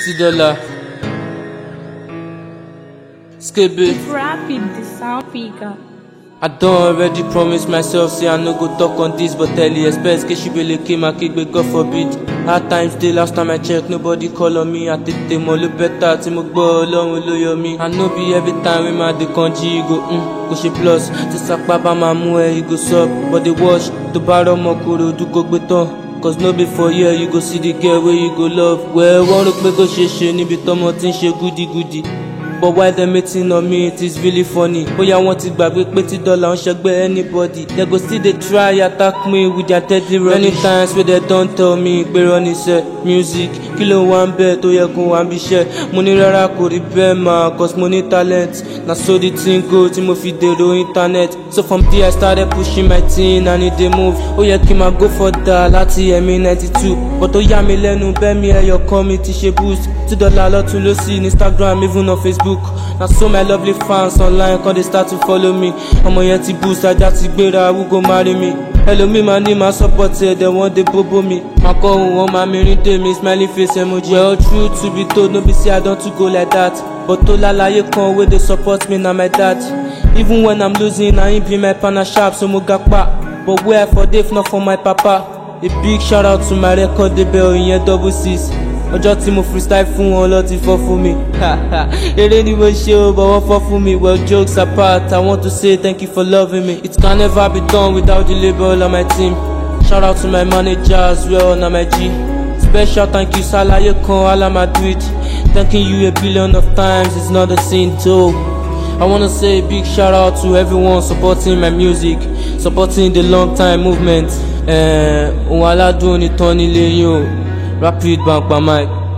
$50. Skibby. Rapid, the sound picker. I don't already promise myself, say I no go talk on this, but tell you expect Keshibele came and kick, God forbid. Hard times day, last time I checked, nobody call on me. I take them all better, Timo go along with loyal me. I know be every time we mad the country, you go she plus. To sakbaba mamu, you go sub, but they watch the barrel mokuro do go beton. Cause no before here you go see the girl where you go love. Well, one look me go she ni bitomo tin she goody. But why they meeting on me, it is really funny. But I want to gbagbe $20 on shagbe anybody. They go still they try attack me with their deadly rubbish. Many times where they don't tell me, Beroni said, music, kilo one bed, to yakun one be share. Money rara ko ribe ma, cause money talent. Na so the thing go, Timo feed the internet. So from there I started pushing my team, I need to move. Oh yeah, Kima go for that, lati ME92. But oh yeah, me lenu, be me your committee, she boost. $2 lot to lo see Instagram, even on Facebook. Now so my lovely fans online can they start to follow me. I'm on yeti boost, I just better who go marry me. Hello me, my name my supporter, they want they bobo me. My call on my mirror day, me smiling face emoji. All true to be told, no be say I don't to go like that. But to la you come where they support me, now my dad. Even when I'm losing, I ain't be my partner sharp, so mo gakpa. But where for Dave, not for my papa. A big shout out to my record label in your 66. Ọjọ́ tí mo freestyle fún wọn lọ ti fọ́ fún mi. Eré ni mo ṣe o, but wọ́n fọ́ fún mi. Well, jokes apart, I want to say thank you for loving me. It can never be done without the label on my team. Shout out to my manager as well, na my G. Special thank you, Salaye Kan, Ala Madrid. Thanking you a billion of times, it's not a sin too. I wanna say a big shout out to everyone supporting my music, supporting the long time movement. Ohun aládùn ni tán nílé yín o. Rapid Bank by Mike.